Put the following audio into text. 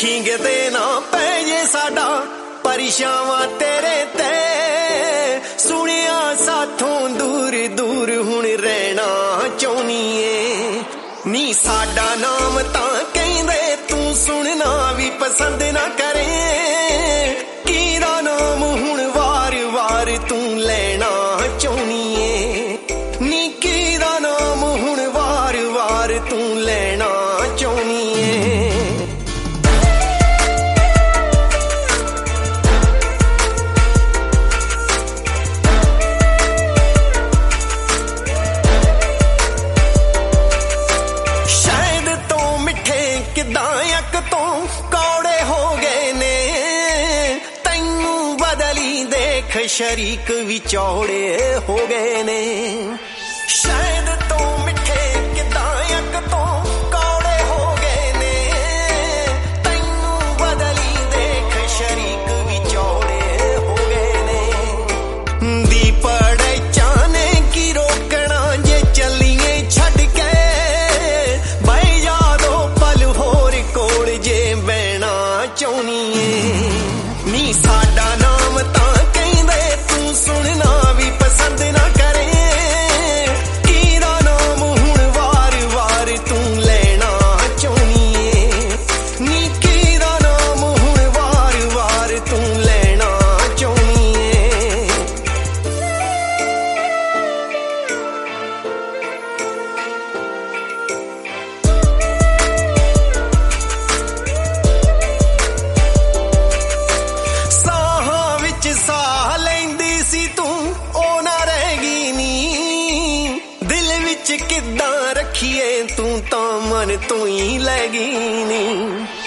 ਵੇਖੀ ਕਿਤੇ ਨਾ ਪੈ ਜੇ ਸਾਡਾ ਪਰਛਾਵਾਂ ਤੇਰੇ ਤੇ। ਸੁਣਿਆ ਸਾਥੋਂ ਦੂਰ ਦੂਰ ਹੁਣ ਰਹਿਣਾ ਚਾਹੁੰਦੀ ਏ ਨੀ। ਸਾਡਾ ਨਾਮ ਤਾਂ ਕਹਿੰਦੇ ਤੂੰ ਸੁਣਨਾ ਵੀ ਪਸੰਦ ਨਾ ਕਰੇ। ਕਿਹਦਾ ਨਾਮ ਹੁਣ ਵਾਰ ਵਾਰ ਤੂੰ ਲੈਣਾ ਚਾਹੁੰਦੀ ਏ ਨੀ। ਕਿਹਦਾ ਨਾਮ ਹੁਣ ਵਾਰ ਵਾਰ ਤੂੰ ਲੈਣਾ ਚਾਹੁੰਦੀ ਏ। ਕਿੱਦਾਂ ਅੱਖ ਤੋਂ ਕੌੜੇ ਹੋ ਗਏ ਨੇ ਤੈਨੂੰ ਬਦਲੀ ਦੇਖ ਸ਼ਰੀਕ ਵੀ ਚੌੜੇ ਹੋ ਗਏ ਨੇ। ਸ਼ਾਇਦ ਤੋਂ ਮਿੱਠੇ ਕਿੱਦਾਂ ਅੱਖ ਤੋਂ ਕੌੜੇ ਹੋ ਗਏ ਨੇ ਤੈਨੂੰ ਬਦਲੀ ਦੇਖ ਸ਼ਰੀਕ ਵੀ ਚੌੜੇ ਹੋ ਗਏ ਨੇ। ਦੀਪੜੇ ਚਾਨੇ ਕੀ ਰੋਕਣਾ ਜੇ ਚੱਲੀਏ ਛੱਡ ਕੇ। ਚਾਹੁੰਦੀ ਏ ਨੀ। ਸਾਡਾ ਨਾਮ ਤਾਂ ਕਹਿੰਦੇ ਤੂੰ ਸੁਣਨਾ ਵੀ ਪਸੰਦ ਨਾ ਕਰੇ। ਕਿਹਦਾ ਨਾਮ ਹੁਣ ਵਾਰ ਵਾਰ ਤੂੰ ਲੈਣਾ ਚਾਹੁੰਦੀ ਏ ਨੀ। ਕਿਹਦਾ ਨਾਮ ਹੁਣ ਵਾਰ ਵਾਰ ਤੂੰ ਲੈਣਾ ਚਾਹੁੰਦੀ ਏ। ਸਾਹ ਲੈਂਦੀ ਸੀ ਤੂੰ ਉਹ ਨਾ ਰਹਿ ਗਈ ਨੀ। ਦਿਲ ਵਿੱਚ ਕਿੱਦਾਂ ਰੱਖੀਏ ਤੂੰ ਤਾਂ ਮਨ ਤੋਂ ਹੀ ਲੈ ਗਈ ਨੀ।